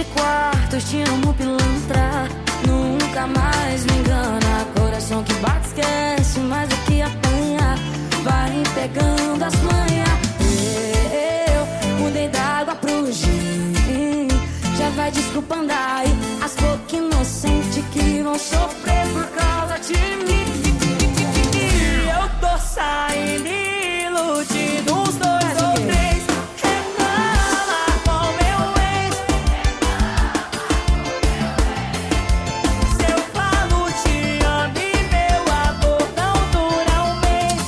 quarto, eu te amo, pilantra. Nunca mais me engana. Coração que bate, esquece, mas o que apanha vai pegando as manhas. Eu mudei da água pro gin. Já vai desculpando aí as bocas inocentes que vão sofrer por causa de mim. Eu tô saindo iludido, uns 2 ou 3. Reclama com meu ex. Se eu falo te amo e meu amor não dura um mês.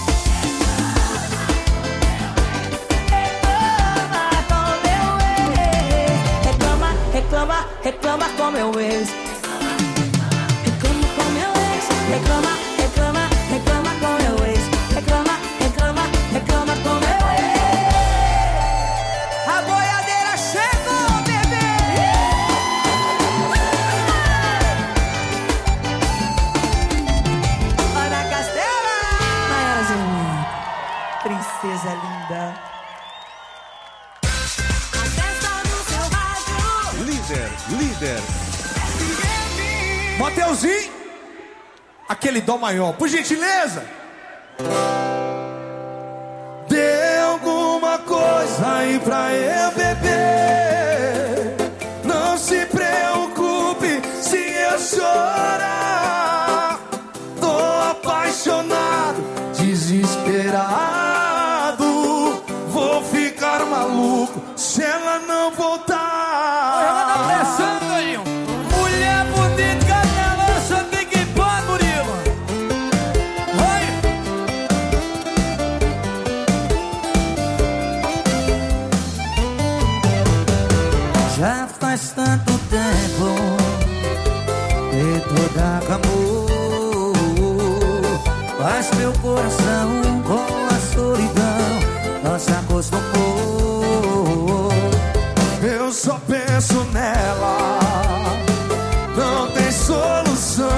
Reclama com meu ex. Reclama com meu ex. Reclama com meu ex. Reclama com meu ex. Reclama com meu ex. A boiadeira chegou, bebê. Ana Castela. Maiorzinha, princesa linda. A festa do seu rádio. Líder. Mateuzinho, aquele dó maior, por gentileza. Dê alguma coisa aí pra eu beber. Não se preocupe se eu chorar. Tô apaixonado, desesperado. Vou ficar maluco se ela não voltar. Ela tá pressando aí. Mulher bonita, ela só tem que pôr, Murilo. Já faz tanto tempo que tudo acabou, mas meu coração com a solidão não se acostumou. Eu só penso nela, não tem solução.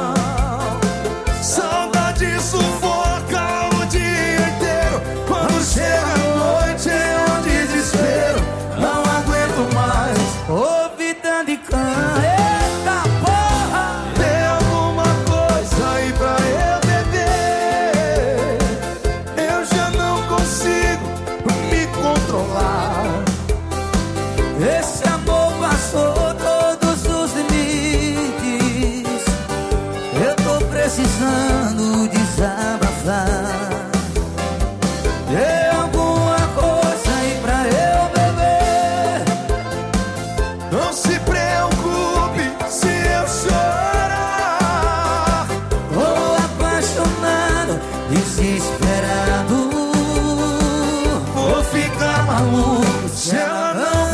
Saudade sufoca o dia inteiro. Quando chega a noite é um desespero. Não aguento mais. Ô vida de cã, eita porra! Tem alguma coisa aí pra eu beber. Eu já não consigo me controlar. Esse amor passou todos os limites. Eu tô precisando desabafar. Tem alguma coisa aí pra eu beber. Não se preocupe se eu chorar. Tô apaixonado, desesperado. Vou ficar maluco se ela não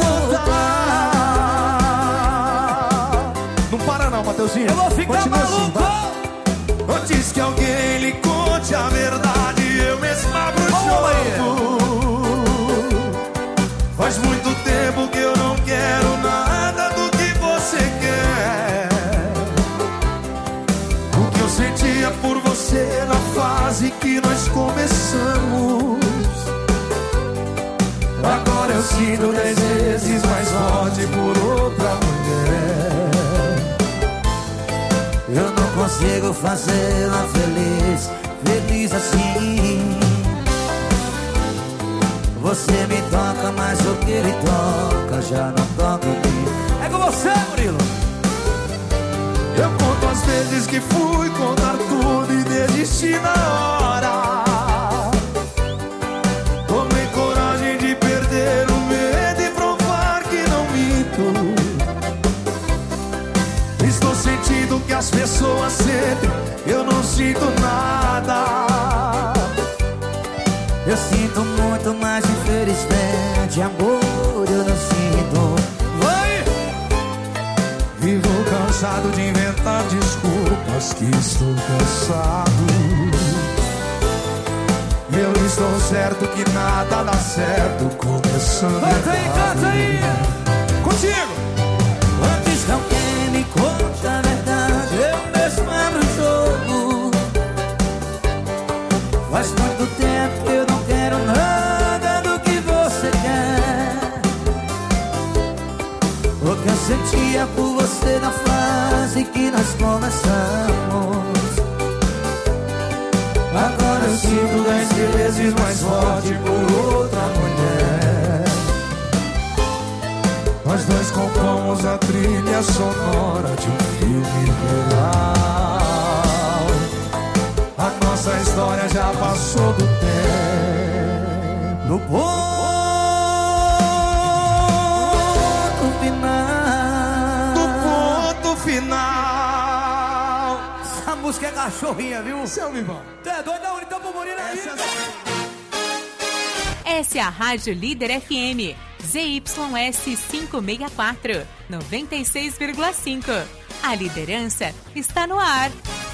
voltar. Não para não, Mateuzinho. Eu vou ficar Continua maluco. assim, vai. Antes que alguém lhe conte a verdade, eu mesmo abro o jogo. Faz muito tempo que eu não quero nada do que você quer. O que eu sentia por você na fase que nós começamos, agora eu sinto 10 vezes mais forte por outra mulher. Eu não consigo fazê-la feliz, feliz assim. Você me toca, mas o que ele toca já não toca em mim. É com você, Murilo. Eu conto as vezes que fui contar tudo e desisti na hora. Tomei coragem de perder o medo e provar que não minto. Estou sentindo que as pessoas sentem, eu não sinto nada. Eu sinto muito, mas infelizmente amor eu não sinto. Vai! Vivo cansado de inventar desculpas, que estou cansado. Eu estou certo que nada dá certo, começando Canta aí, canta aí! Contigo! Antes que alguém me conte a verdade, eu mesmo abro o jogo. Faz muito tempo que eu não quero nada do que você quer. Porque eu sei assim que nós começamos. Agora eu sinto 10 vezes mais forte por outra mulher. Nós dois compomos a trilha sonora de um filme real. A nossa história já passou do tempo. No ponto final. Do ponto final. Essa música é cachorrinha, viu? Seu Vivão. Tu é doido? Não, então pro Murilo aí. Essa é a Rádio Líder FM. ZYS 564, 96,5. A liderança está no ar.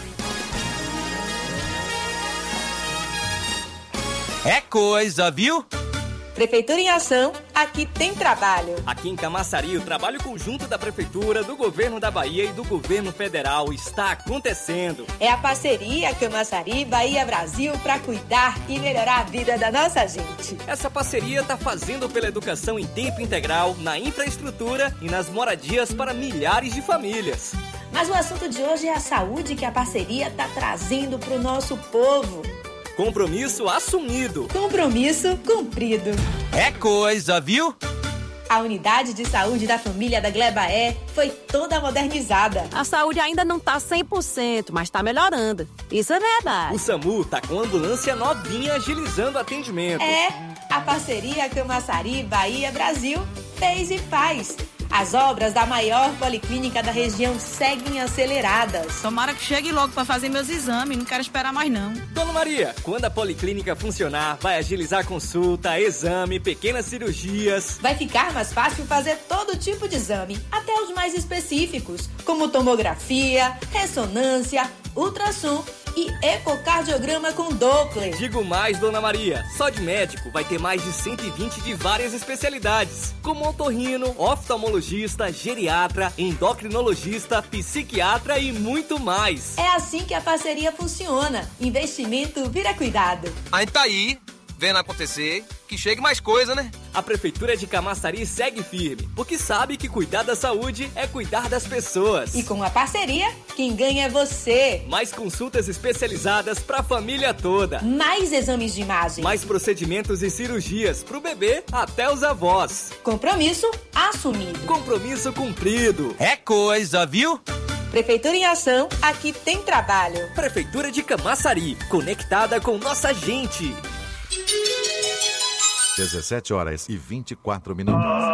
É coisa, viu? Prefeitura em Ação, aqui tem trabalho. Aqui em Camaçari, o trabalho conjunto da Prefeitura, do Governo da Bahia e do Governo Federal está acontecendo. É a parceria Camaçari, Bahia, Brasil para cuidar e melhorar a vida da nossa gente. Essa parceria está fazendo pela educação em tempo integral, na infraestrutura e nas moradias para milhares de famílias. Mas o assunto de hoje é a saúde que a parceria está trazendo para o nosso povo. Compromisso assumido. Compromisso cumprido. É coisa, viu? A unidade de saúde da família da Glebaé foi toda modernizada. A saúde ainda não está 100%, mas está melhorando. Isso é verdade. O SAMU está com ambulância novinha agilizando o atendimento. É, a parceria Camaçari, Bahia, Brasil fez e faz. As obras da maior policlínica da região seguem aceleradas. Tomara que chegue logo para fazer meus exames, não quero esperar mais não. Dona Maria, quando a policlínica funcionar, vai agilizar consulta, exame, pequenas cirurgias. Vai ficar mais fácil fazer todo tipo de exame, até os mais específicos, como tomografia, ressonância, ultrassom e ecocardiograma com Doppler. Digo mais, Dona Maria, só de médico vai ter mais de 120 de várias especialidades, como otorrino, oftalmologista, geriatra, endocrinologista, psiquiatra e muito mais. É assim que a parceria funciona. Investimento vira cuidado. A gente tá aí, vendo acontecer, que chegue mais coisa, né? A Prefeitura de Camaçari segue firme, porque sabe que cuidar da saúde é cuidar das pessoas. E com a parceria, quem ganha é você. Mais consultas especializadas pra família toda. Mais exames de imagem. Mais procedimentos e cirurgias pro bebê até os avós. Compromisso assumido. Compromisso cumprido. É coisa, viu? Prefeitura em Ação, aqui tem trabalho. Prefeitura de Camaçari, conectada com nossa gente. 17h24. Se o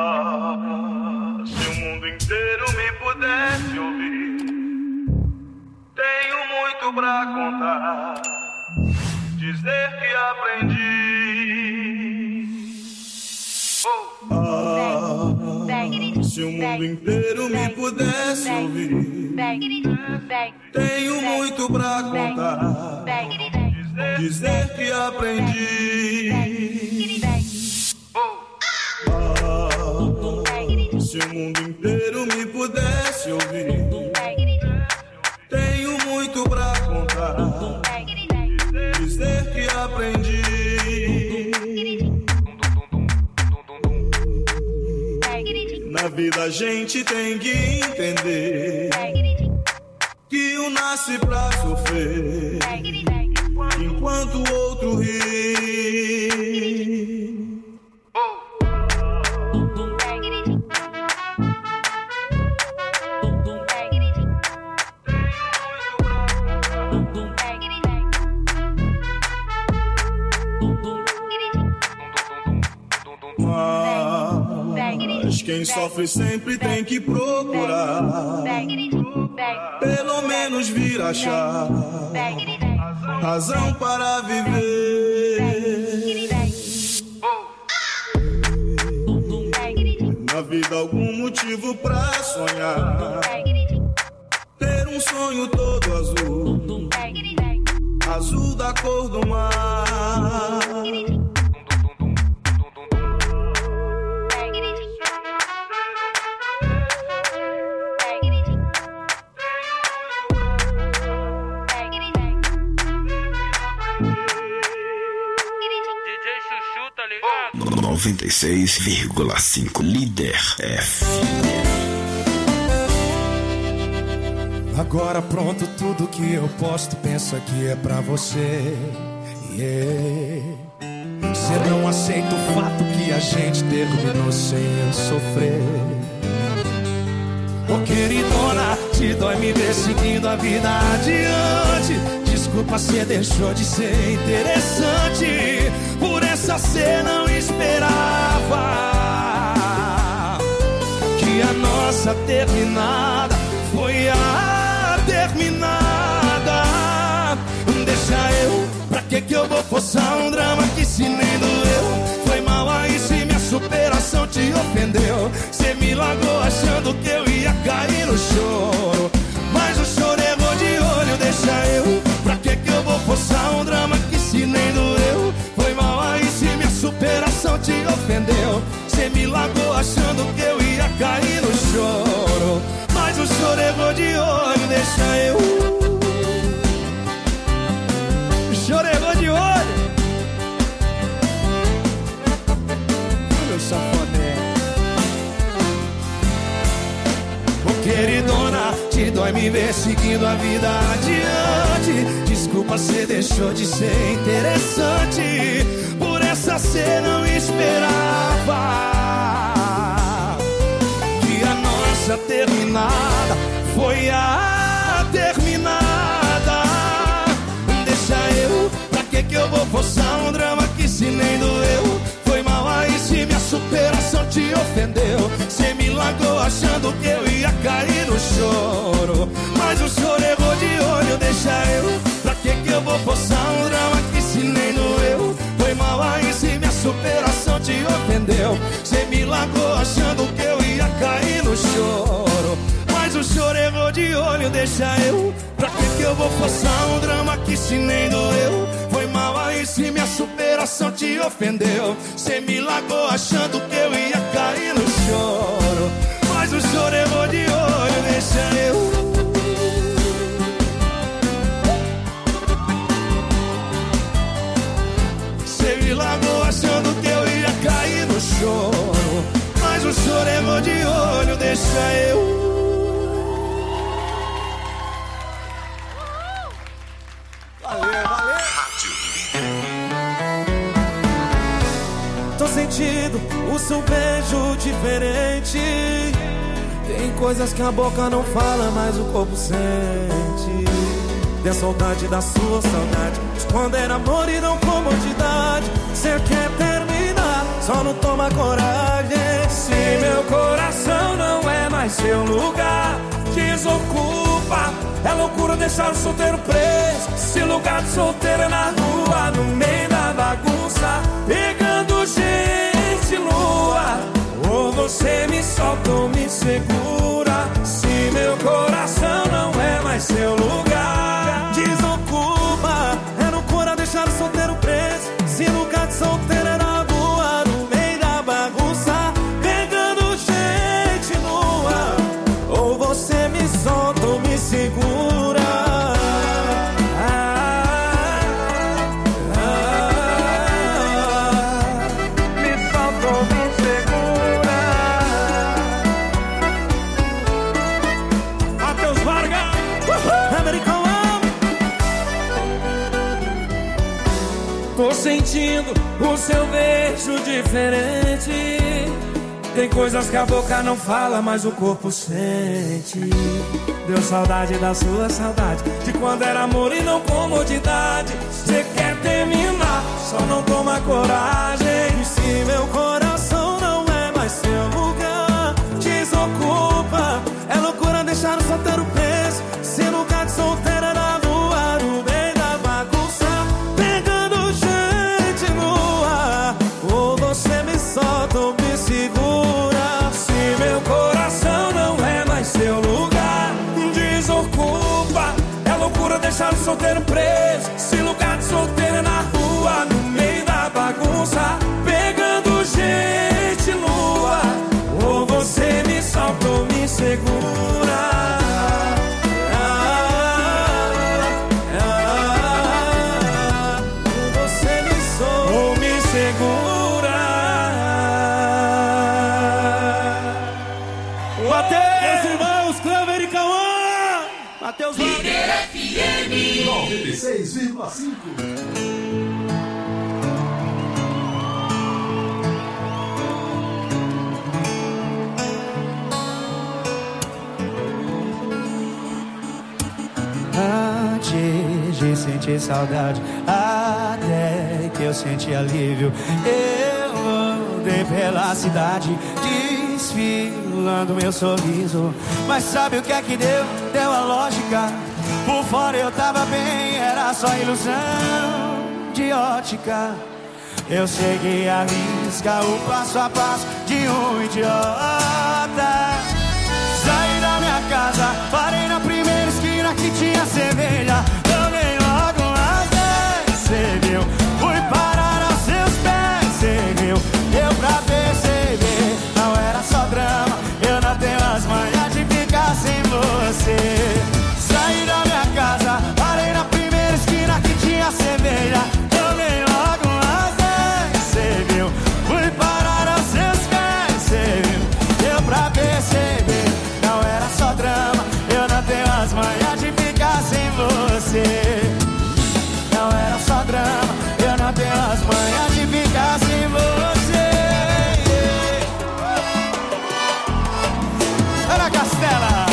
mundo inteiro me pudesse ouvir, tenho muito pra contar, dizer que aprendi. Se o mundo inteiro me pudesse ouvir, tenho muito pra contar, dizer que aprendi. Se o mundo inteiro me pudesse ouvir, tenho muito pra contar, dizer que aprendi. Na vida a gente tem que entender que um nasce pra sofrer, enquanto o outro ri. Mas quem sofre sempre tem que procurar, pelo menos vir achar razão para viver. Na vida algum motivo pra sonhar, ter um sonho todo azul, azul da cor do mar. DJ Chuchu, tá ligado? 96,5 Líder FM. Agora pronto, tudo que eu posto, pensa que é pra você. Você não aceita o fato que a gente terminou sem eu sofrer. Ô queridona, te dói me ver seguindo a vida adiante. Desculpa, cê deixou de ser interessante. Por essa cê não esperava que a nossa terminada foi a terminada. Deixa eu, pra que eu vou forçar um drama que se nem doeu? Foi mal aí se minha superação te ofendeu. Cê me largou achando que eu ia cair no choro, mas o choro errou de olho. Deixa eu, pra que eu vou forçar um drama que se nem doeu? Foi mal aí se minha superação te ofendeu. Cê me largou achando que eu ia cair no choro, mas o choro errou de olho. Deixa eu, o choro errou de olho. Meu safadão. Ô queridona, te dói me ver seguindo a vida adiante. Desculpa, cê deixou de ser interessante. Por essa cê não esperava que a nossa terminada foi a terminada. Deixa eu, pra que eu vou forçar um drama que se nem doeu? Foi mal aí se minha superação te ofendeu. Cê me largou achando que eu ia cair no choro, mas o choro errou de olho. Deixa eu, pra que eu vou forçar um drama que se nem doeu? Foi mal aí se minha superação te ofendeu. Cê me largou achando que eu ia cair no choro, mas o choro errou de olho. Deixa eu, pra que eu vou forçar um drama que se nem doeu? Foi mal aí se minha superação te ofendeu. Cê me largou achando que eu ia cair no choro, mas o choro errou de olho. Deixa eu, cê me largou achando que eu ia cair no choro, mas o choro errou de olho. Deixa eu. Tô sentindo o seu beijo diferente. Tem coisas que a boca não fala, mas o corpo sente. Tem saudade da sua saudade, de quando era amor e não comodidade. Cê quer terminar, só não toma coragem. Se meu coração não é mais seu lugar, desocupa. É loucura deixar o solteiro preso. Se lugar de solteiro é na rua, no meio da bagunça, pegando gente lua. Ou você me solta ou me segura. Se meu coração não é mais seu lugar, desocupa. É loucura deixar o solteiro preso. Se lugar de solteiro é na rua, no meio da bagunça, pegando gente nua. Ou você me solta ou me segura. Tô sentindo o seu beijo diferente. Tem coisas que a boca não fala, mas o corpo sente. Deu saudade da sua saudade, de quando era amor e não comodidade. Cê quer terminar, só não toma coragem. E se meu coração não é mais seu lugar, desocupa. É loucura deixar o solteiro preso. Se lugar de solteiro é na rua, no meio da bagunça, pegando gente nua. Ou você me solta ou me segura. Se meu coração não é mais seu lugar, desocupa. É loucura deixar o solteiro preso. Se lugar de solteiro é na rua, no meio da bagunça, pegando gente nua. Ou você me solta ou me segura. Você me solta ou me segura. Mateus, irmãos, Clever e Cauã. 96,5. Antes de sentir saudade, até que eu senti alívio, eu andei pela cidade desfilando meu sorriso. Mas sabe o que é que deu? Deu a lógica. Por fora eu tava bem, era só ilusão de ótica. Eu segui a risca, o passo a passo de um idiota. Saí da minha casa, parei na primeira esquina que tinha cerveja. Tomei logo umas 10, cê viu? Fui parar aos seus pés, cê viu? Deu pra perceber, não era só drama. Eu não tenho as manhas de ficar sem você. Saí da minha casa, parei na primeira esquina que tinha cerveja. Tomei logo umas 10, cê viu? Fui parar aos seus pés, cê viu? Deu pra perceber, não era só drama. Eu não tenho as manhas de ficar sem você. Não era só drama, eu não tenho as manhas de ficar sem você. Ana Castela.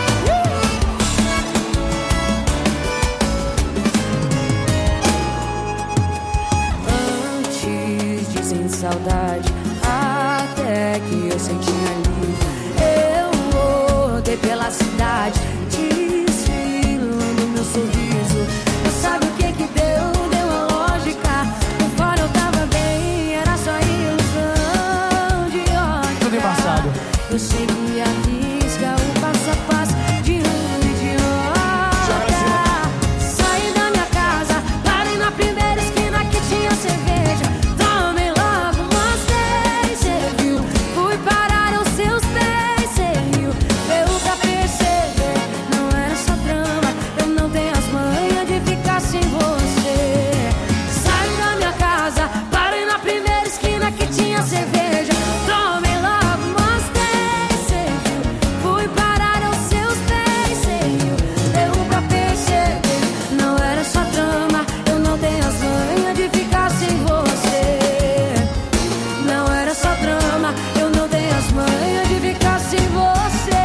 Antes de sentir saudade, até que eu senti alívio, eu rodei pela cidade desfilando meu sorriso. Mas sabe o que que deu? Deu a lógica. Por fora eu tava bem, era só ilusão de ótica. Tudo embaçado. Eu segui a risca, o passo a passo de um idiota. Saí da minha casa, parei na primeira esquina que tinha cerveja. Tomei logo umas 10, cê viu? Fui parar aos seus pés, cê viu? Deu pra perceber, não era só drama. Eu não tenho as manhas de ficar sem você. Saí da minha casa, parei na primeira esquina que tinha cerveja. Tomei logo umas 10, cê viu? Fui parar aos seus pés, cê viu? Deu pra perceber, não era só drama. Eu não tenho as manhas de ficar sem você. Não era só drama, eu não tenho as manhas de ficar sem você.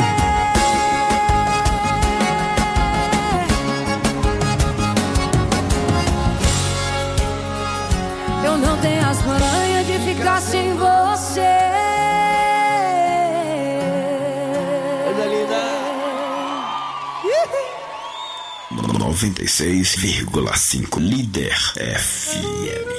Eu não tenho as manhas de ficar sem você. Coisa linda. 96,5 Líder FM.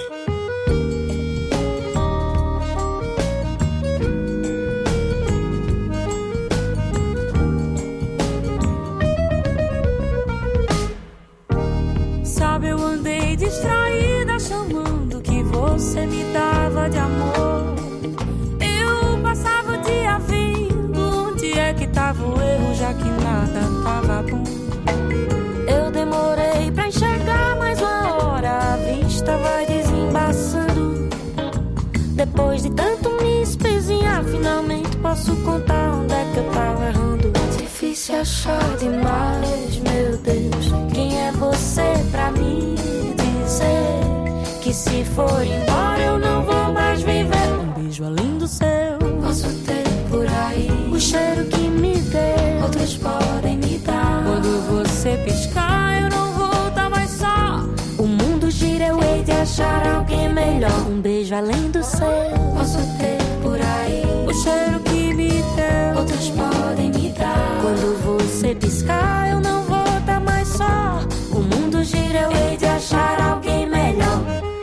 Sabe, eu andei distraída chamando o que você me dava de amor. Eu passava o dia vendo onde é que tava o erro, já que nada tava bom. Eu demorei pra enxergar mais uma hora, a vista vai desembaçando. Depois de tanto me espezinhar, finalmente posso contar onde é que eu tava errando. Difícil achar demais, meu Deus. Quem é você pra me dizer que se for embora eu não vou mais viver? Um beijo além do céu posso ter por aí, o cheiro que me deu outros podem me dar. Quando você piscar eu não vou estar mais só. O mundo gira, eu hei de achar alguém melhor. Um beijo além do céu posso ter por aí, o cheiro que me deu outros podem me dar. Quando você piscar eu não vou estar mais só. O mundo gira, eu hei de achar alguém melhor.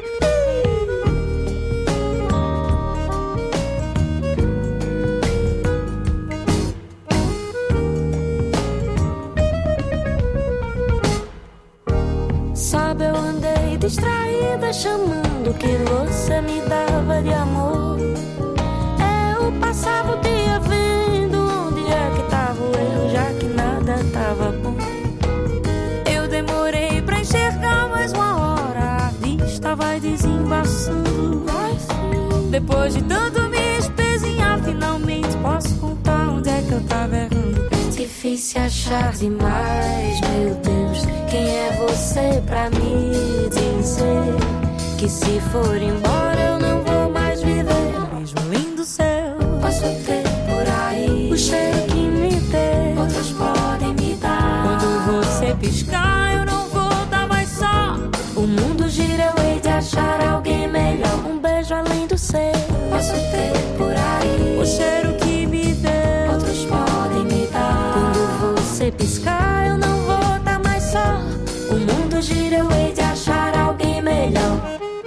Sabe, eu andei distraída chamando o que você me dava de amor. Eu passava o dia vendo onde é que tava o erro, já que nada tava bom. Eu demorei pra enxergar mais uma hora, a vista vai desembaçando. Depois de tanto me espezinhar, finalmente posso contar onde é que eu tava errando. Difícil se achar demais. Meu Deus, quem é você pra me dizer que se for embora eu não vou mais viver? Mesmo lindo céu, posso ter por aí o cheiro que me dê, outros podem me dar. Quando você piscar eu não vou dar mais só. O mundo gira, eu hei de achar alguém melhor. Um beijo além do céu, posso ter por aí o cheiro que me dê, outros podem me dar. Quando você piscar eu não vou dar mais só. O mundo gira, eu hei de achar alguém melhor.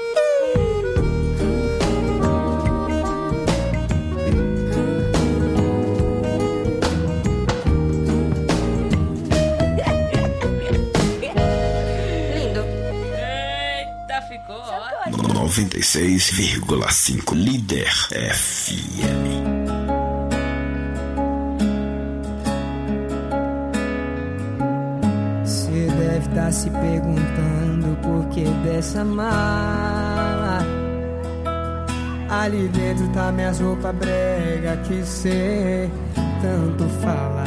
Lindo. Eita, ficou ótimo. 96,5 Líder FM. Você deve estar se perguntando por que dessa mala. Ali dentro tá minhas roupas brega que cê tanto fala.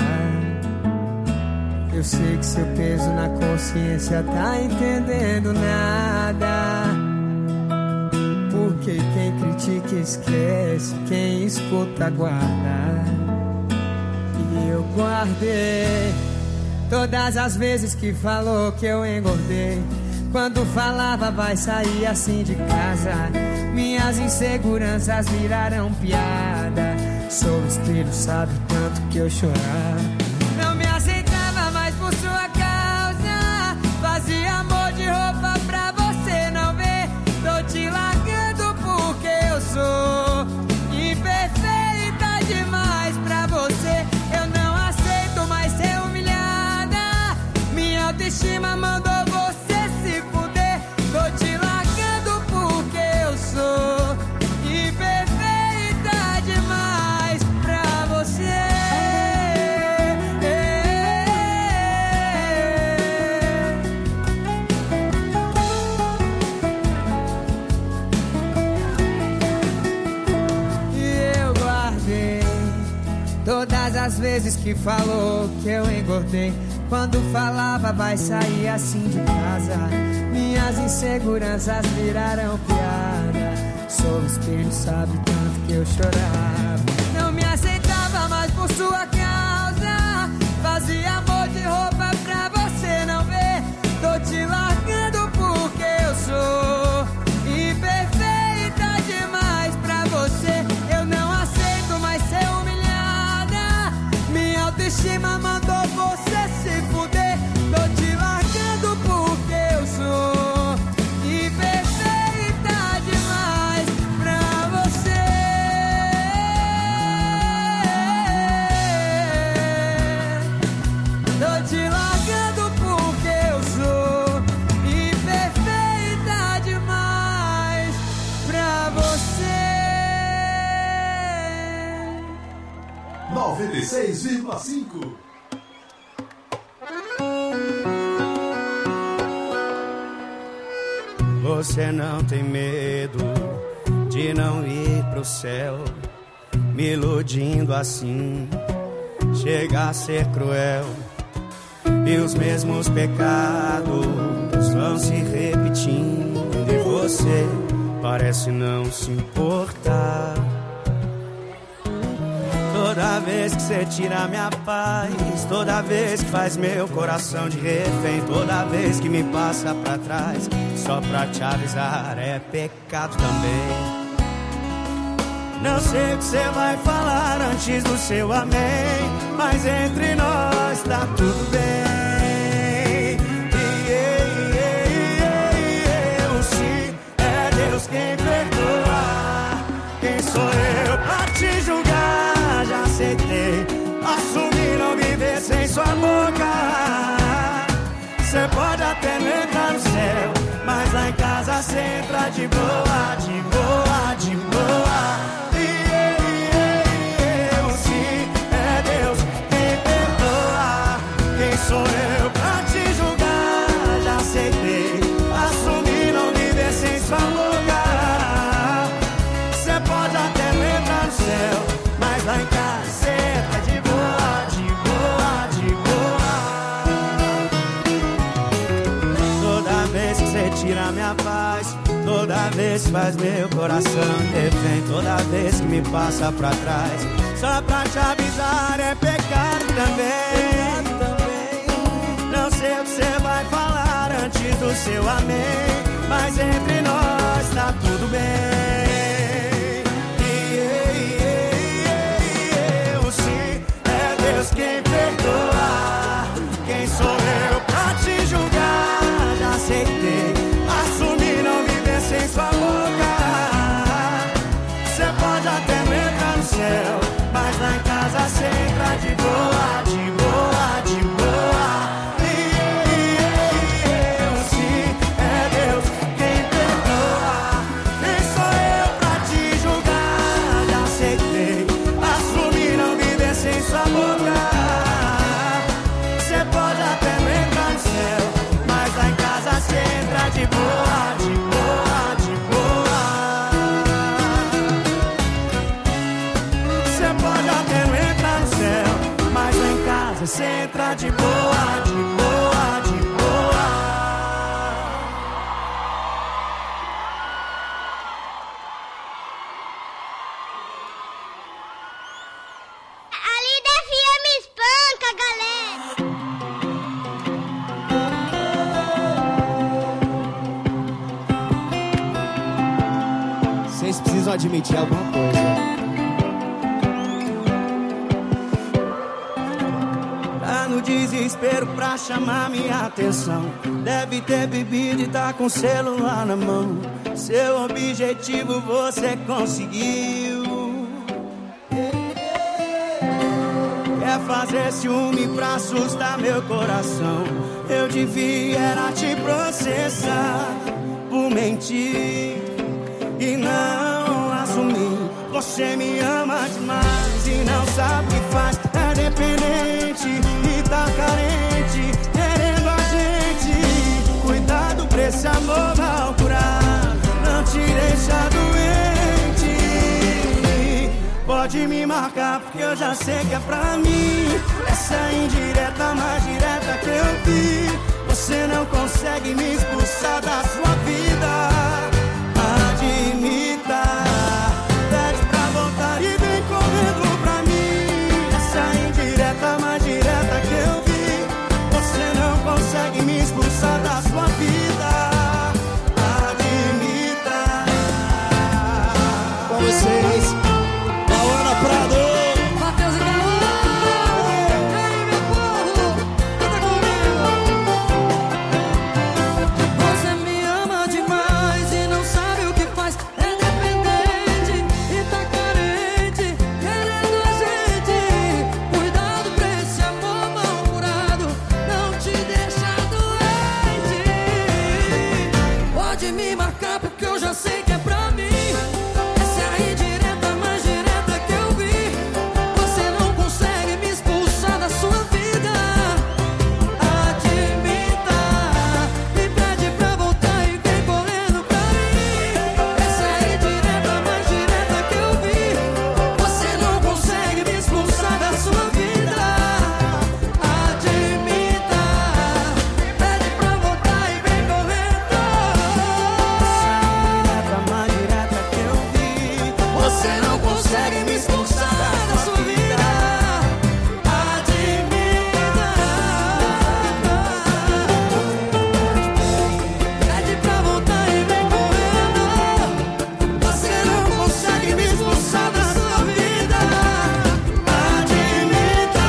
Eu sei que seu peso na consciência tá entendendo nada. Porque quem critica esquece, quem escuta guarda. E eu guardei todas as vezes que falou que eu engordei. Quando falava vai sair assim de casa, minhas inseguranças viraram piada. Sou espelho, sabe o tanto que eu chorava. Não me aceitava mais por sua causa. Fazia amor de roupa pra você não ver. Tô te largando porque eu sou imperfeita demais pra você. Eu não aceito mais ser humilhada. Minha autoestima mandou você se fuder. Tô te largando porque eu sou imperfeita demais pra você. E eu guardei todas as vezes que falou que eu engordei. Quando falava vai sair assim de casa, minhas inseguranças viraram piada. Sou espelho, sabe tanto que eu chorava. Não me aceitava mais por sua causa. Fazia amor de roupa pra você não ver. Tô te largando porque eu sou imperfeita demais pra você. Eu não aceito mais ser humilhada. Minha autoestima mandou você se fuder. Tô te largando porque eu sou imperfeita demais pra você. Tô te largando porque eu sou imperfeita demais pra você. 96,5. Você não tem medo de não ir pro céu, me iludindo assim, chega a ser cruel. E os mesmos pecados vão se repetindo e você parece não se importar. Toda vez que você tira minha paz, toda vez que faz meu coração de refém, toda vez que me passa pra trás, só pra te avisar, é pecado também. Não sei o que você vai falar antes do seu amém, mas entre nós tá tudo bem. Se é Deus quem perdoa, quem sou eu pra te julgar? Já aceitei, assumir não viver sem sua boca. Cê pode até não entrar no céu, mas lá em casa cê entra de boa, de boa, de boa. Se é Deus quem perdoa, quem sou eu pra te julgar? Já aceitei, assumir não viver sem sua boca. Cê pode até não entrar no céu, mas lá em casa cê entra de boa, de boa, de boa. vez faz meu coração refém. Toda vez que me passa pra trás, só pra te avisar, é pecado também. Não sei o que você vai falar antes do seu amém, mas entre nós tá tudo bem. Se é Deus quem perdoa, quem sou eu pra te julgar? Já aceitei, assumi não viver sem sua boca. Cê pode até não entrar no céu, mas lá em casa cê entra de boa, de boa, de boa. Se é Deus quem perdoa, quem sou eu pra te julgar? Já aceitei, assumi não viver sem sua boca. Cê pode até não entrar no céu, mas lá em casa cê entra de boa, de boa, de boa. Cê pode até não entrar no céu, mas lá em casa cê entra de boa, de boa, de boa. A Líder FM espanca, galera. Vocês precisam admitir alguma coisa. Tá no desespero pra chamar minha atenção. Deve ter bebido e tá com o celular na mão. Seu objetivo você conseguiu. Quer fazer ciúme pra assustar meu coração. Eu devia era te processar por mentir e não assumir. Você me ama demais e não sabe o que faz. É dependente e tá carente, querendo a gente. Cuidado pra esse amor mal curado, não te deixa doente. Pode me marcar porque eu já sei que é pra mim. Essa é a indireta mais direta que eu vi. Você não consegue me expulsar da sua vida. Admita, pede pra voltar e vem correndo pra mim. Essa é a indireta mais direta que eu vi. Você não consegue me expulsar da sua vida. Admita. Com vocês, Lauana Prado. Matheus e Caô. Ei, meu povo, canta comigo. Você me ama demais e não sabe o que faz. É dependente e tá carente, querendo a gente. Cuidado pra esse amor mal curado, não te deixa doente. Pode me marcar porque eu já sei que é pra mim. Essa é a indireta mais direta que eu vi. Você não consegue me expulsar da sua vida. Admita, me pede pra voltar e vem correndo pra mim. Essa é a indireta mais direta que eu vi. Você não consegue me expulsar da sua vida. Admita, pede pra voltar e vem correndo. Indireta mais direta que eu vi. Você não consegue me expulsar da sua vida. Admita, pede pra voltar e vem correndo. Você não consegue me expulsar da sua vida. Admita.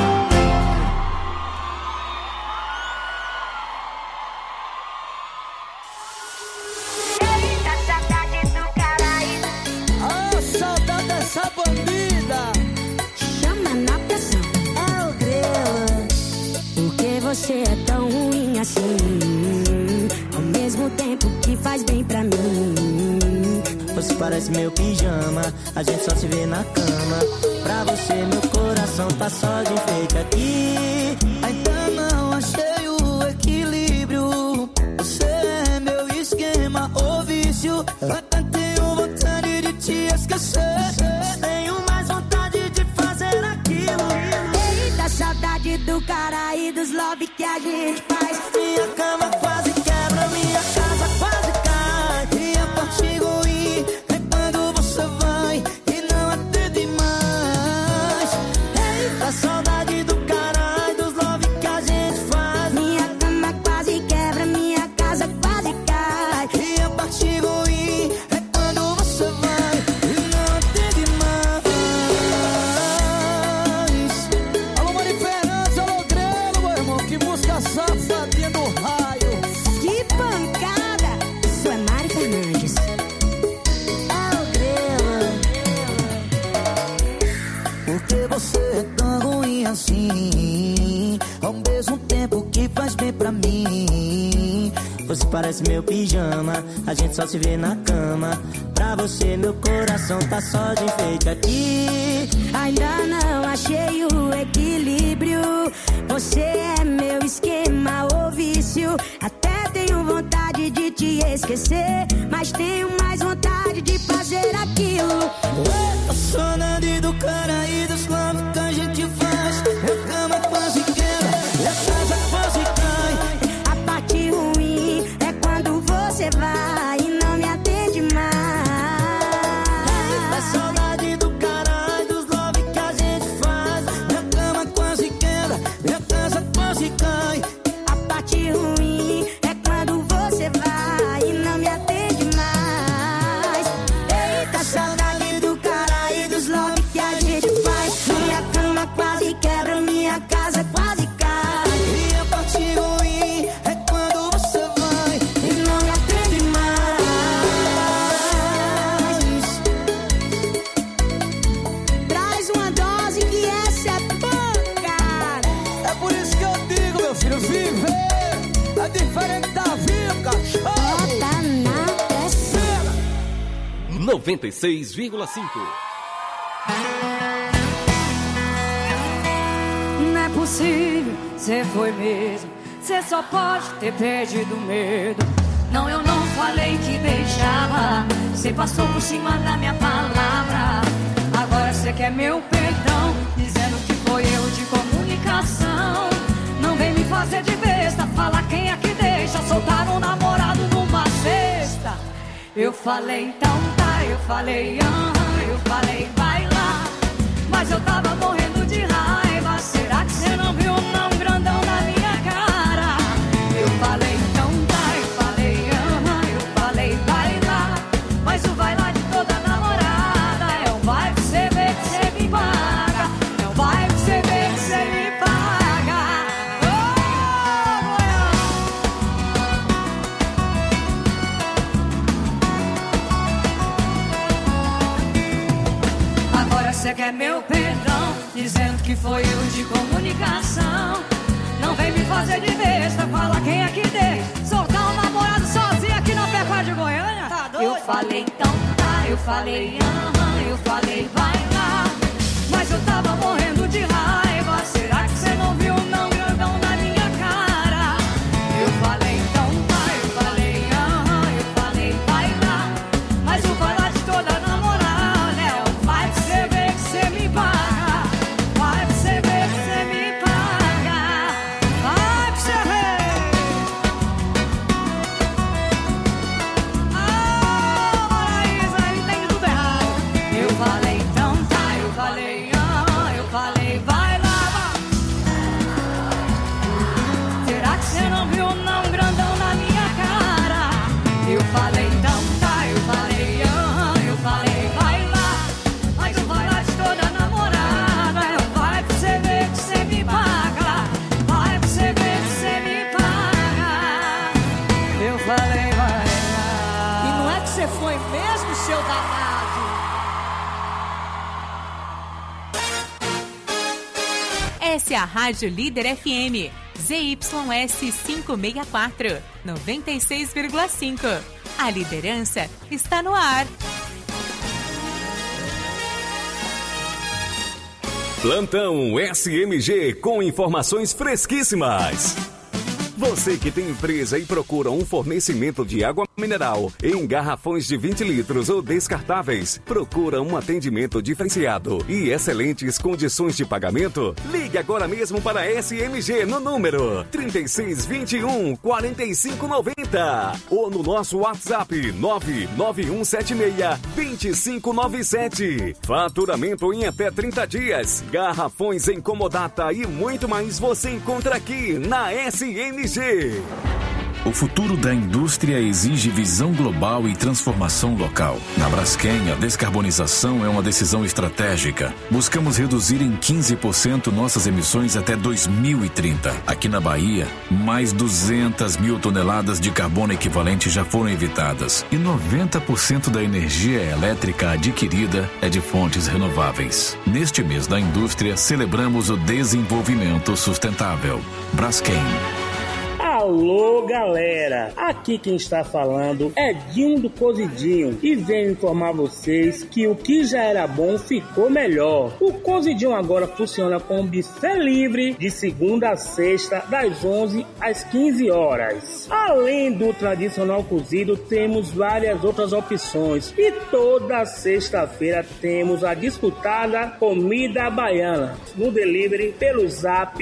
Eita, saudade do Caraíba. Oh, saudade dessa bandida. Chama na pressão. É o grelo. Por que você é tão ruim assim? Ao mesmo tempo que faz bem pra mim. Você parece meu pijama, a gente só se vê na cama. Pra você meu coração tá só de enfeite aqui. Ainda não achei o equilíbrio. Você é meu esquema ou vício. Eu até tenho vontade de te esquecer. Tenho mais vontade de fazer aquilo. Eita, saudade do cara e dos love que a gente faz. Minha cama quase quebra, minha casa quase cai. E eu contigo você é tão ruim assim, ao mesmo tempo que faz bem pra mim. Você parece meu pijama, a gente só se vê na cama. Pra você meu coração tá só de enfeite aqui. Ainda não achei o equilíbrio. Você é meu esquema ou vício. Até tenho vontade de te esquecer, mas tenho mais vontade de fazer aquilo. Eu sou Nandi do cara e dos love que a gente faz. Minha cama quase quebra, minha casa quase cai. A parte ruim é quando você vai e não me atende mais. É saudade do cara e dos love que a gente faz. Minha cama quase quebra, minha casa quase cai. A parte ruim é quando você vai e não me atende mais. Eita, saudade do cara e dos love que a gente faz. Minha cama quase quebra, minha casa quase cai. E a parte ruim é quando você vai e não me atende mais. Traz uma dose que essa é pouca. É por isso que eu digo, meu filho, viver é diferente da vida, cachorro. Bota na pressão. 96,5. Não é possível, cê foi mesmo. Cê só pode ter perdido medo. Não, eu não falei que deixava. Cê passou por cima da minha palavra. Agora cê quer meu perdão, dizendo que foi erro de comunicação. Não vem me fazer de besta, fala quem é que deixa soltar um namorado numa sexta. Eu falei então tá, eu falei eu falei vai lá. Mas eu tava morrendo de raiva. Será que cê não viu não grandão na minha cara? Eu falei então tá, eu falei eu falei vai lá. Mas o vai lá de toda namorada é um vai pra cê ver que cê me paga. É um vai pra cê ver que cê me paga. Agora cê quer meu perdão, dizendo que foi erro de comunicação. Não vem me fazer de besta, fala quem é que deixa soltar um namorado sozinho aqui na Pecuária de Goiânia. Tá doido? Eu falei então tá, eu falei eu falei vai lá. Mas eu tava morrendo de raiva. Será que cê não viu não grandão na minha cara? Eu falei então tá, eu falei vai lá. Mas o vai lá de toda namorada é um vai pra cê ver que cê me paga. Vai pra cê ver que cê me paga. Vai pra cê ver. Maraísa, entende tudo errado. Eu falei então tá, eu falei vai lá. Será que cê não viu não grandão na minha cara? Eu falei então tá, eu falei vai lá. Mas o vai lá de toda namorada é um vai pra cê ver que cê me paga. Vai pra cê ver que cê me paga. Eu falei vai lá. E não é que cê foi mesmo, seu danado? Essa é a Rádio Líder FM, ZYS 564, 96,5. A liderança está no ar. Plantão SMG com informações fresquíssimas. Você que tem empresa e procura um fornecimento de água mineral em garrafões de 20 litros ou descartáveis, procura um atendimento diferenciado e excelentes condições de pagamento? Ligue agora mesmo para a SMG no número 3621-4590 ou no nosso WhatsApp 99176-2597. Faturamento em até 30 dias, garrafões em comodata e muito mais você encontra aqui na SMG. O futuro da indústria exige visão global e transformação local. Na Braskem, a descarbonização é uma decisão estratégica. Buscamos reduzir em 15% nossas emissões até 2030. Aqui na Bahia, mais 200 mil toneladas de carbono equivalente já foram evitadas. E 90% da energia elétrica adquirida é de fontes renováveis. Neste mês da indústria, celebramos o desenvolvimento sustentável. Braskem. Alô, galera! Aqui quem está falando é Dinho do Cozidinho e venho informar vocês que o que já era bom ficou melhor. O Cozidinho agora funciona com buffet livre de segunda a sexta, das 11 às 15 horas. Além do tradicional cozido, temos várias outras opções e toda sexta-feira temos a disputada comida baiana no delivery pelo zap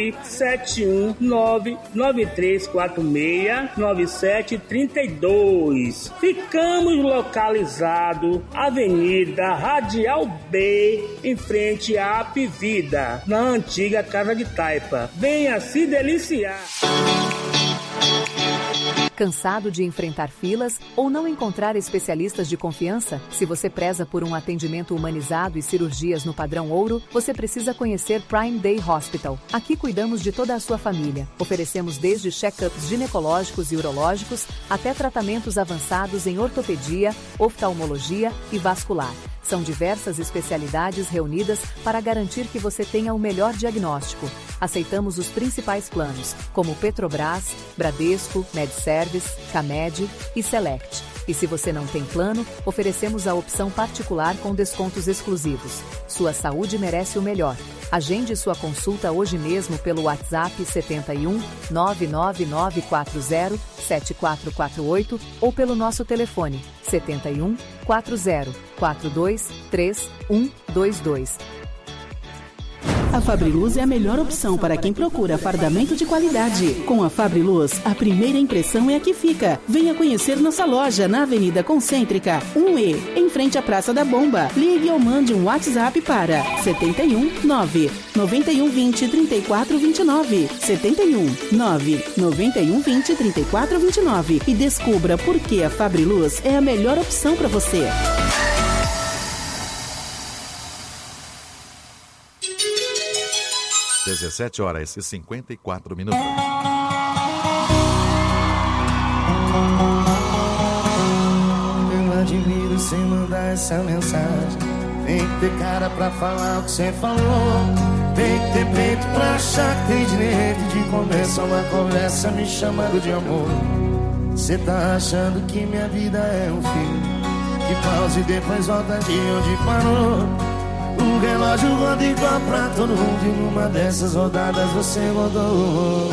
71993469732. Ficamos localizados Avenida Radial B, em frente à Apivida, na antiga Casa de Taipa. Venha se deliciar. Cansado de enfrentar filas ou não encontrar especialistas de confiança? Se você preza por um atendimento humanizado e cirurgias no padrão ouro, você precisa conhecer Prime Day Hospital. Aqui cuidamos de toda a sua família. Oferecemos desde check-ups ginecológicos e urológicos até tratamentos avançados em ortopedia, oftalmologia e vascular. São diversas especialidades reunidas para garantir que você tenha o melhor diagnóstico. Aceitamos os principais planos, como Petrobras, Bradesco, MedService, Camed e Select. E se você não tem plano, oferecemos a opção particular com descontos exclusivos. Sua saúde merece o melhor. Agende sua consulta hoje mesmo pelo WhatsApp 71 99940 7448 ou pelo nosso telefone 71 40 42 3122. A Fabriluz é a melhor opção para quem procura fardamento de qualidade. Com a Fabriluz, a primeira impressão é a que fica. Venha conhecer nossa loja na Avenida Concêntrica 1E, em frente à Praça da Bomba. Ligue ou mande um WhatsApp para 71 9 91 20 34 29. 71 9 91 20 34 29 e descubra por que a Fabriluz é a melhor opção para você. Às 17h54. Eu admiro você mandar essa mensagem. Tem que ter cara pra falar o que você falou. Tem que ter peito pra achar que tem direito de começar uma conversa me chamando de amor. Você tá achando que minha vida é um filme que pausa e depois volta de onde parou. O relógio roda igual pra todo mundo e numa dessas rodadas você rodou.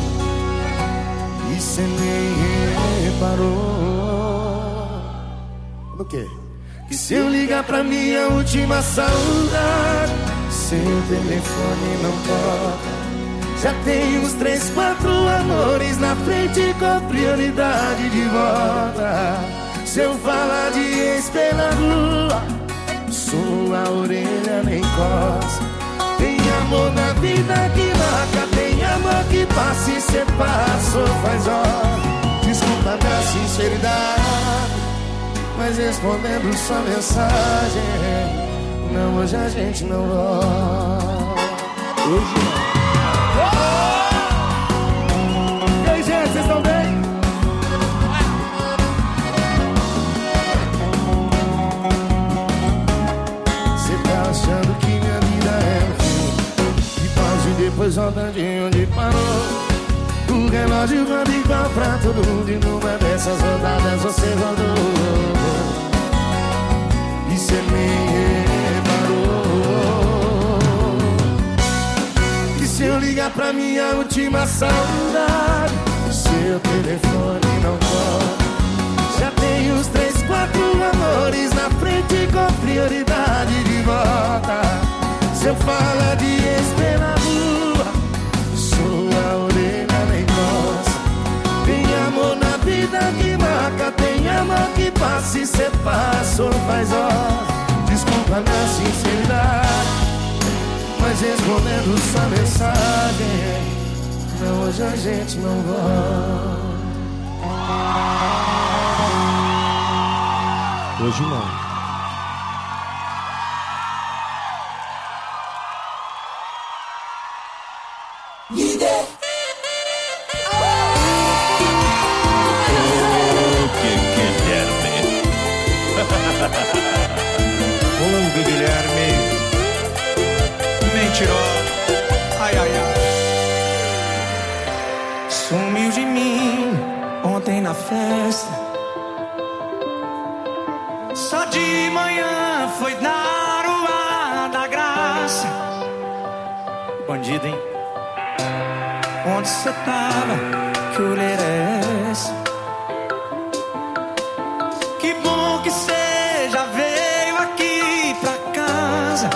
E cê nem reparou. No quê? Que se eu ligar pra minha última saudade, seu telefone não toca. Já tem uns 3, 4 amores na frente com prioridade de volta. Se eu falar de ex pela rua, sua orelha nem coça. Tem amor na vida que marca, tem amor que passa e cê passou faz hora. Desculpa minha sinceridade, mas respondendo sua mensagem, não, hoje a gente não volta. Hoje não. E aí, gente, vocês estão bem? Achando que minha vida é um filme que pausa e depois volta de onde parou. O relógio roda igual pra todo mundo e numa dessas rodadas você rodou. E cê nem reparou que se eu ligar pra minha última saudade, seu telefone não toca. Já tem uns 3, 4 amores na frente com prioridade de volta. Se eu falar de ex pela rua, sua orelha nem coça. Tem amor na vida que marca, tem amor que passa e cê passou faz horas. Desculpa minha sinceridade, mas respondendo sua mensagem, não, hoje a gente não volta. Hoje não. Líder. Guilherme, mentiroso, ai, ai, ai. Sumiu de mim ontem na festa. Só de manhã foi dar o ar da graça. Bandido, hein? Onde cê tava? Que olheira é essa? Que bom que cê já veio aqui pra casa,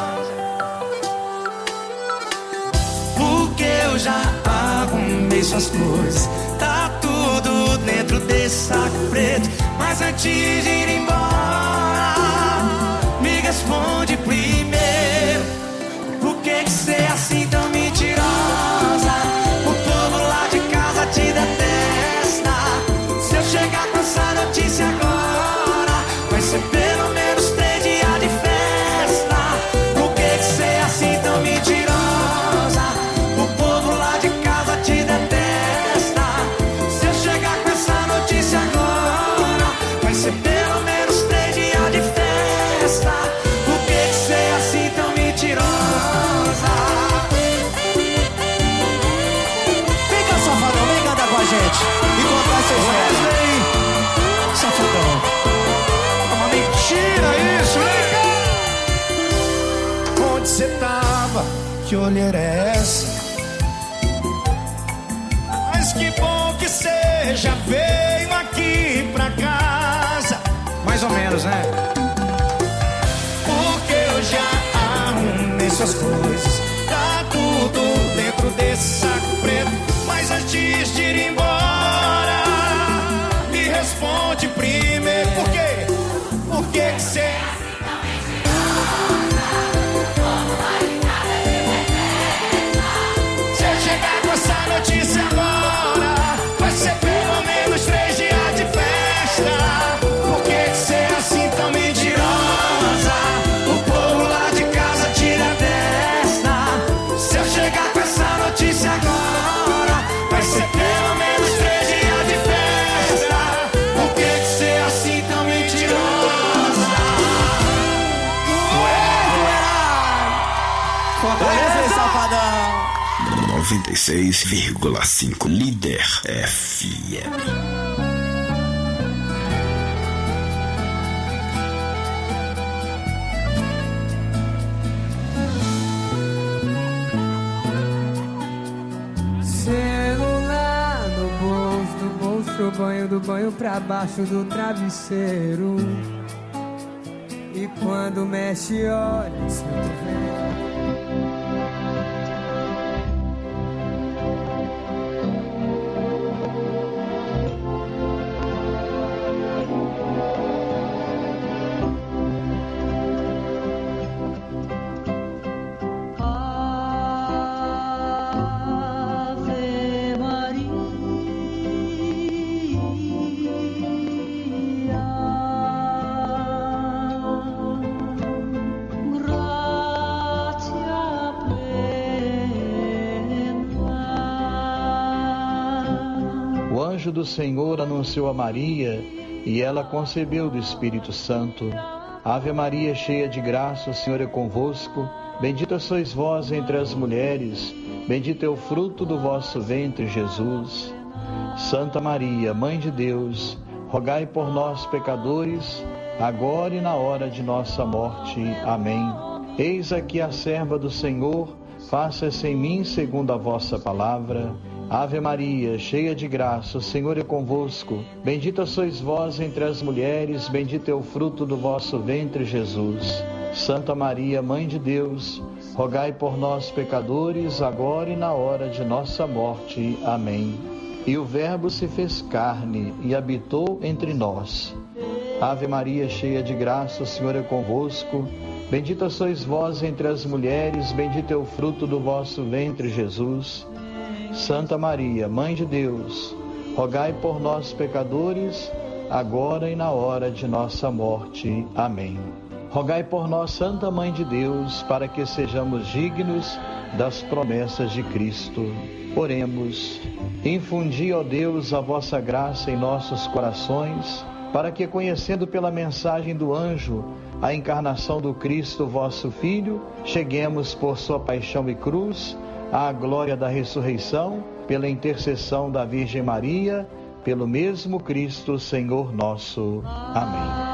porque eu já arrumei suas coisas. Tá tudo dentro desse saco preto. Mas antes de ir embora, me responde primeiro: por que que cê é assim tão mentirosa? O povo lá de casa te detesta. Se eu chegar com essa notícia agora, vai ser pelo menos 3 dias de festa. Por que que cê é assim tão mentirosa? O povo lá de casa te detesta. Se eu chegar com essa notícia agora, vai ser pelo menos 3 dias de festa. Por que que cê é assim tão mentirosa? Vem cá, safadão, vem cantar com a gente e contar essa história aí, safadão. É uma mentira isso, vem cá. Onde cê tava? Que olheira é essa? Mas que bom que cê já veio aqui pra casa. Mais ou menos, né? Porque eu já arrumei suas coisas. Tá tudo dentro desse saco preto. Mas antes de ir embora, me responde primeiro: por quê? Por que que cê... Se eu chegar com essa notícia agora, vai ser pelo menos 3 dias de festa. Por que que cê é assim tão mentirosa? O povo lá de casa tira desta. Se eu chegar com essa notícia agora, vai ser pelo menos 3 dias de festa. Por que que cê é assim tão mentirosa? Fortaleza, safadão. 96,5 Líder FM. Celular no bolso, do bolso, banho do banho pra baixo do travesseiro. E quando mexe, olha, se eu tô vendo. O anjo do Senhor anunciou a Maria, e ela concebeu do Espírito Santo. Ave Maria, cheia de graça, o Senhor é convosco. Bendita sois vós entre as mulheres, bendito é o fruto do vosso ventre, Jesus. Santa Maria, Mãe de Deus, rogai por nós, pecadores, agora e na hora de nossa morte. Amém. Eis aqui a serva do Senhor, faça-se em mim segundo a vossa palavra. Ave Maria, cheia de graça, o Senhor é convosco. Bendita sois vós entre as mulheres, bendito é o fruto do vosso ventre, Jesus. Santa Maria, Mãe de Deus, rogai por nós, pecadores, agora e na hora de nossa morte. Amém. E o Verbo se fez carne e habitou entre nós. Ave Maria, cheia de graça, o Senhor é convosco. Bendita sois vós entre as mulheres, bendito é o fruto do vosso ventre, Jesus. Santa Maria, Mãe de Deus, rogai por nós, pecadores, agora e na hora de nossa morte. Amém. Rogai por nós, Santa Mãe de Deus, para que sejamos dignos das promessas de Cristo. Oremos. Infundi, ó Deus, a vossa graça em nossos corações, para que, conhecendo pela mensagem do anjo a encarnação do Cristo, vosso Filho, cheguemos por sua paixão e cruz à glória da ressurreição, pela intercessão da Virgem Maria, pelo mesmo Cristo, Senhor nosso. Amém.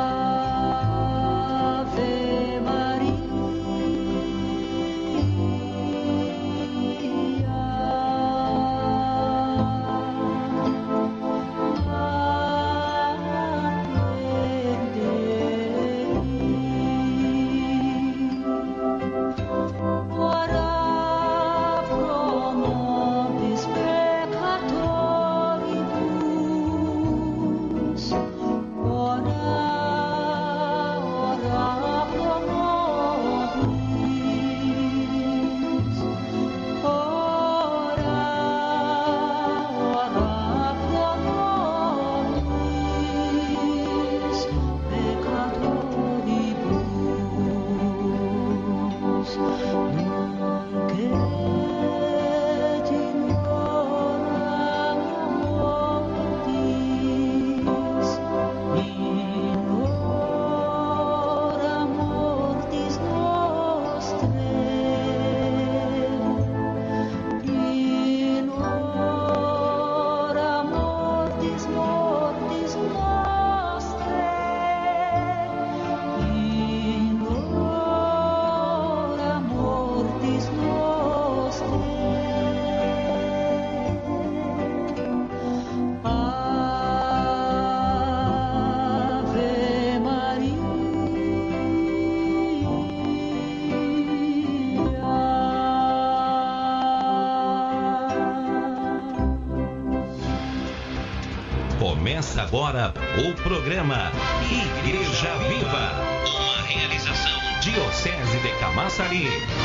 Começa agora o programa Igreja Viva, uma realização Diocese de Camaçari.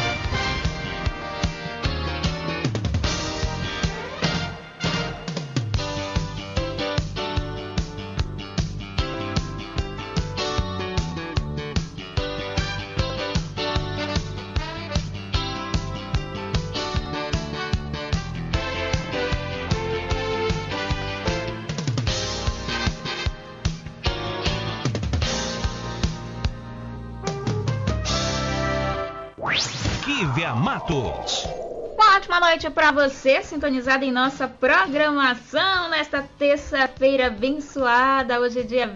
Matos. Uma ótima noite para você, sintonizado em nossa programação nesta terça-feira abençoada. Hoje é dia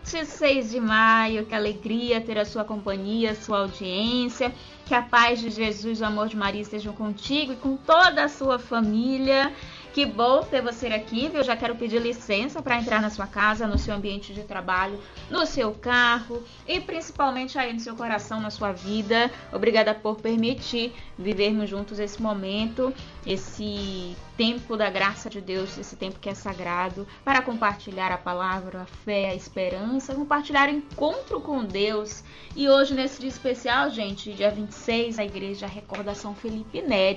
26 de maio. Que alegria ter a sua companhia, a sua audiência. Que a paz de Jesus, o amor de Maria estejam contigo e com toda a sua família. Que bom ter você aqui, viu? Já quero pedir licença para entrar na sua casa, no seu ambiente de trabalho, no seu carro e principalmente aí no seu coração, na sua vida. Obrigada por permitir vivermos juntos esse momento, esse tempo da graça de Deus, esse tempo que é sagrado, para compartilhar a palavra, a fé, a esperança, compartilhar o encontro com Deus. E hoje, nesse dia especial, gente, dia 26, a igreja recorda São Felipe Neri.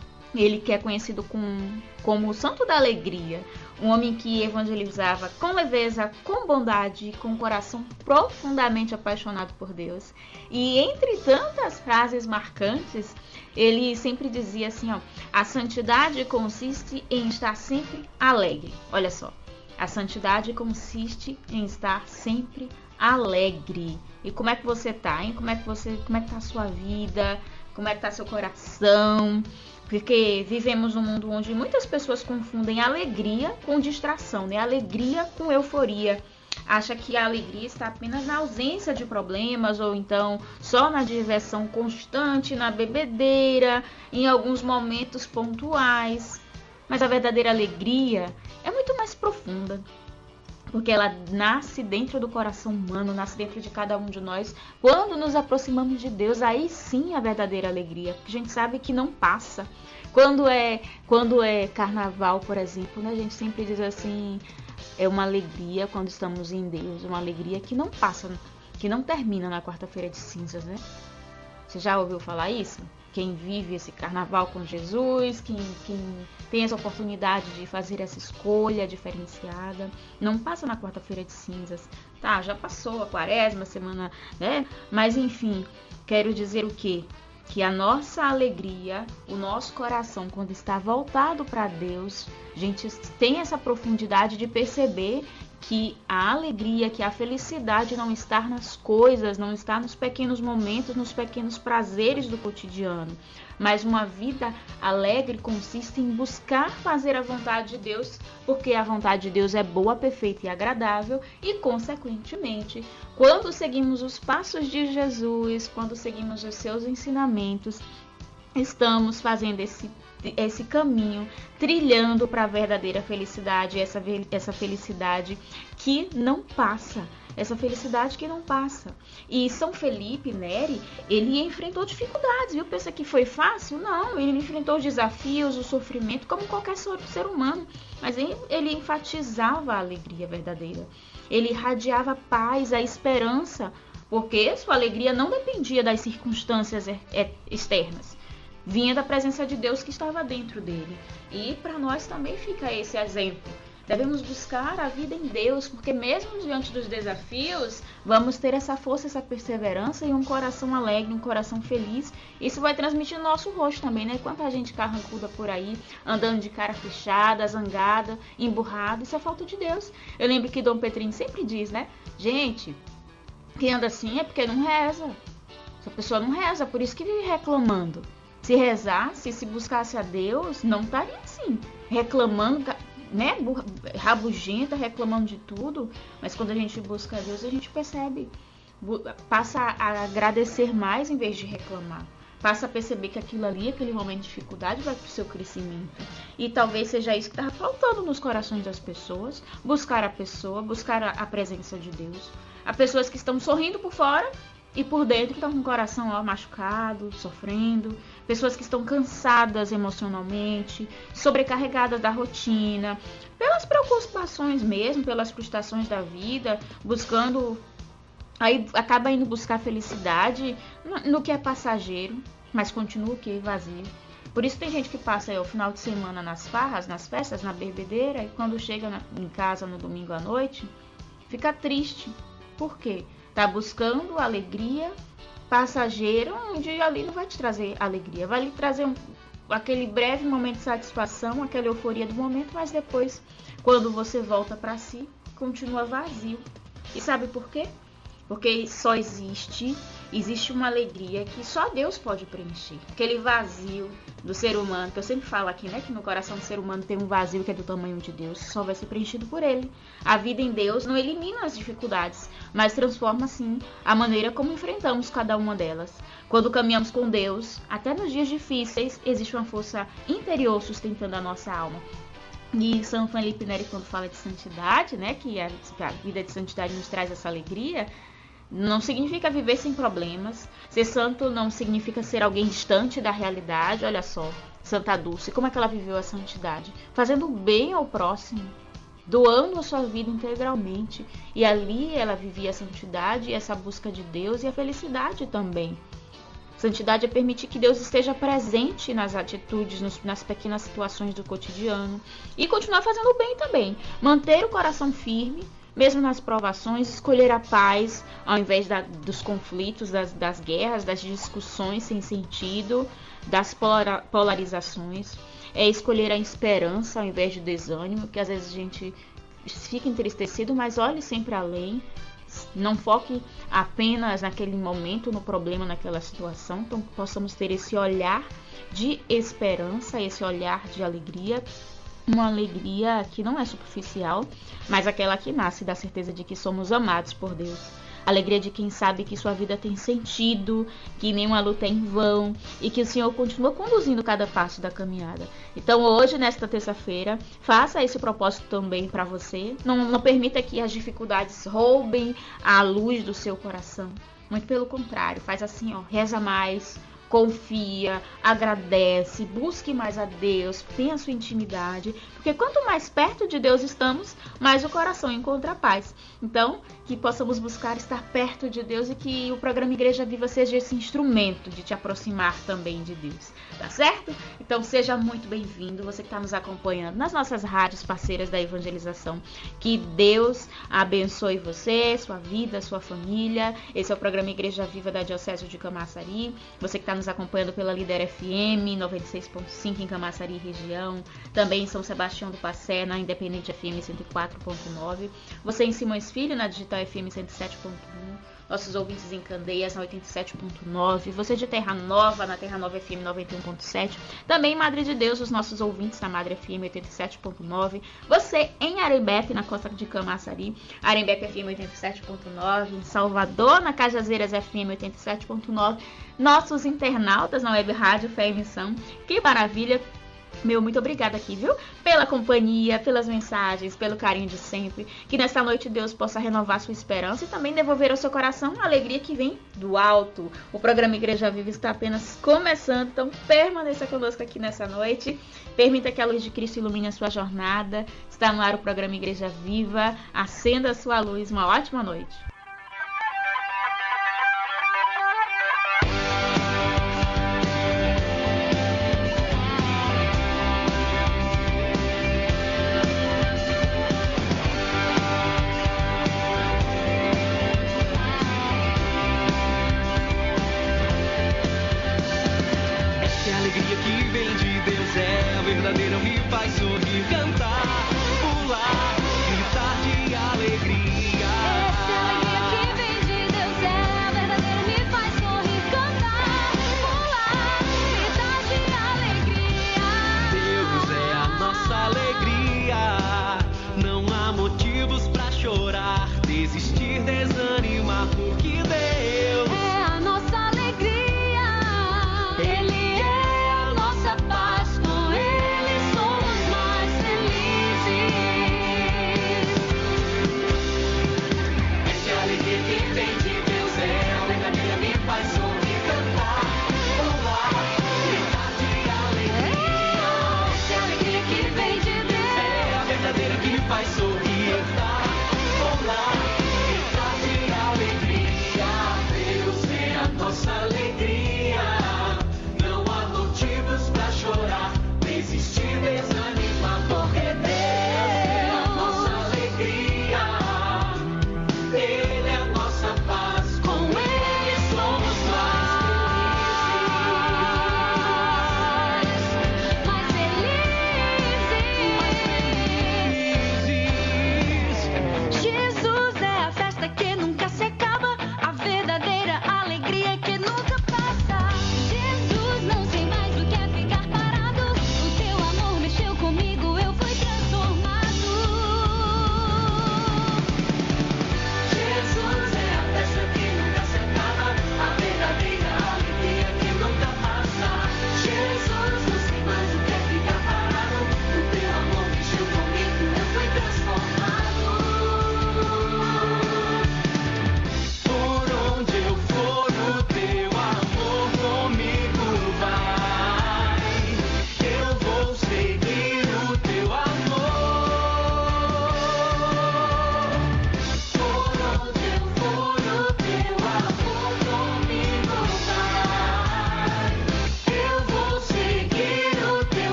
Ele que é conhecido como o Santo da Alegria, um homem que evangelizava com leveza, com bondade, com um coração profundamente apaixonado por Deus. E entre tantas frases marcantes, ele sempre dizia assim, ó, a santidade consiste em estar sempre alegre. Olha só, a santidade consiste em estar sempre alegre. E como é que você tá, hein? Como é que tá a sua vida? Como é que tá seu coração? Porque vivemos num mundo onde muitas pessoas confundem alegria com distração, né? Alegria com euforia. Acha que a alegria está apenas na ausência de problemas ou então só na diversão constante, na bebedeira, em alguns momentos pontuais. Mas a verdadeira alegria é muito mais profunda. Porque ela nasce dentro do coração humano, nasce dentro de cada um de nós. Quando nos aproximamos de Deus, aí sim a verdadeira alegria. Porque a gente sabe que não passa. Quando é carnaval, por exemplo, né, a gente sempre diz assim, é uma alegria quando estamos em Deus. Uma alegria que não passa, que não termina na quarta-feira de cinzas, né? Você já ouviu falar isso? Quem vive esse carnaval com Jesus, quem tem essa oportunidade de fazer essa escolha diferenciada, não passa na quarta-feira de cinzas. Tá, já passou a quaresma, semana, né? Mas enfim, quero dizer o quê? Que a nossa alegria, o nosso coração, quando está voltado para Deus, a gente tem essa profundidade de perceber que a alegria, que a felicidade não está nas coisas, não está nos pequenos momentos, nos pequenos prazeres do cotidiano. Mas uma vida alegre consiste em buscar fazer a vontade de Deus, porque a vontade de Deus é boa, perfeita e agradável, e consequentemente, quando seguimos os passos de Jesus, quando seguimos os seus ensinamentos, estamos fazendo esse caminho, trilhando para a verdadeira felicidade, essa felicidade que não passa. Essa felicidade que não passa. E São Felipe Neri, ele enfrentou dificuldades, viu? Pensa que foi fácil? Não, ele enfrentou os desafios, o sofrimento, como qualquer ser humano. Mas ele enfatizava a alegria verdadeira. Ele irradiava a paz, a esperança, porque sua alegria não dependia das circunstâncias externas. Vinha da presença de Deus que estava dentro dele. E para nós também fica esse exemplo. Devemos buscar a vida em Deus, porque mesmo diante dos desafios, vamos ter essa força, essa perseverança e um coração alegre, um coração feliz. Isso vai transmitir no nosso rosto também, né? Quanta gente carrancuda por aí, andando de cara fechada, zangada, emburrada, isso é falta de Deus. Eu lembro que Dom Petrinho sempre diz, né? Gente, quem anda assim é porque não reza. Essa pessoa não reza, por isso que vive reclamando. Se rezasse, se buscasse a Deus, não estaria assim, reclamando, né, rabugenta, reclamando de tudo. Mas quando a gente busca a Deus, a gente percebe, passa a agradecer mais em vez de reclamar. Passa a perceber que aquilo ali, aquele momento de dificuldade, vai para o seu crescimento. E talvez seja isso que está faltando nos corações das pessoas. Buscar a pessoa, buscar a presença de Deus. Há pessoas que estão sorrindo por fora e por dentro estão com o coração machucado, sofrendo. Pessoas que estão cansadas emocionalmente, sobrecarregadas da rotina, pelas preocupações mesmo, pelas frustrações da vida, buscando... Aí acaba indo buscar felicidade no que é passageiro, mas continua o que? Vazio. Por isso tem gente que passa aí o final de semana nas farras, nas festas, na bebedeira, e quando chega em casa no domingo à noite, fica triste. Por quê? Tá buscando alegria passageira, onde ali não vai te trazer alegria, vai lhe trazer aquele breve momento de satisfação, aquela euforia do momento, mas depois, quando você volta para si, continua vazio. E sabe por quê? Porque só existe uma alegria que só Deus pode preencher. Aquele vazio do ser humano, que eu sempre falo aqui, né? Que no coração do ser humano tem um vazio que é do tamanho de Deus, que só vai ser preenchido por Ele. A vida em Deus não elimina as dificuldades, mas transforma, sim, a maneira como enfrentamos cada uma delas. Quando caminhamos com Deus, até nos dias difíceis, existe uma força interior sustentando a nossa alma. E São Felipe Neri, quando fala de santidade, né? Que a vida de santidade nos traz essa alegria. Não significa viver sem problemas. Ser santo não significa ser alguém distante da realidade. Olha só, Santa Dulce, como é que ela viveu a santidade? Fazendo bem ao próximo, doando a sua vida integralmente. E ali ela vivia a santidade, essa busca de Deus e a felicidade também. Santidade é permitir que Deus esteja presente nas atitudes, nas pequenas situações do cotidiano. E continuar fazendo bem também. Manter o coração firme, mesmo nas provações, escolher a paz ao invés dos conflitos, das guerras, das discussões sem sentido, das polarizações. É escolher a esperança ao invés de desânimo, que às vezes a gente fica entristecido, mas olhe sempre além. Não foque apenas naquele momento, no problema, naquela situação. Então, possamos ter esse olhar de esperança, esse olhar de alegria. Uma alegria que não é superficial, mas aquela que nasce da certeza de que somos amados por Deus. Alegria de quem sabe que sua vida tem sentido, que nenhuma luta é em vão e que o Senhor continua conduzindo cada passo da caminhada. Então hoje, nesta terça-feira, faça esse propósito também para você. Não permita que as dificuldades roubem a luz do seu coração. Muito pelo contrário, faz assim, reza mais, confia, agradece, busque mais a Deus, tenha a sua intimidade, porque quanto mais perto de Deus estamos, mais o coração encontra paz. Então, que possamos buscar estar perto de Deus e que o programa Igreja Viva seja esse instrumento de te aproximar também de Deus, tá certo? Então seja muito bem-vindo, você que está nos acompanhando nas nossas rádios parceiras da evangelização. Que Deus abençoe você, sua vida, sua família. Esse é o programa Igreja Viva da Diocese de Camaçari. Você que está nos acompanhando pela Líder FM 96.5 em Camaçari região, também em São Sebastião do Passé, na Independente FM 104.9. Você em Simões Filho, na Digital FM 107.1. Nossos ouvintes em Candeias, na 87.9. Você de Terra Nova, na Terra Nova FM 91.7. Também em Madre de Deus, os nossos ouvintes na Madre FM 87.9. Você em Arembepe, na Costa de Camaçari, Arembepe FM 87.9. Em Salvador, na Cajazeiras FM 87.9. Nossos internautas na Web Rádio Fé e Missão. Que maravilha! Meu muito obrigada aqui, viu? Pela companhia, pelas mensagens, pelo carinho de sempre. Que nesta noite Deus possa renovar sua esperança e também devolver ao seu coração a alegria que vem do alto. O programa Igreja Viva está apenas começando, então permaneça conosco aqui nessa noite. Permita que a luz de Cristo ilumine a sua jornada. Está no ar o programa Igreja Viva. Acenda a sua luz. Uma ótima noite. Verdadeiro me faz sorrir.